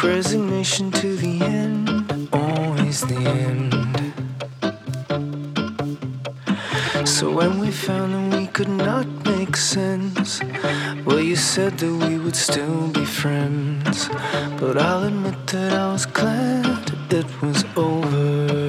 Resignation to the end, always the end. So when we found that we could not make sense, well, you said that we would still be friends. But I'll admit that I was glad it was over.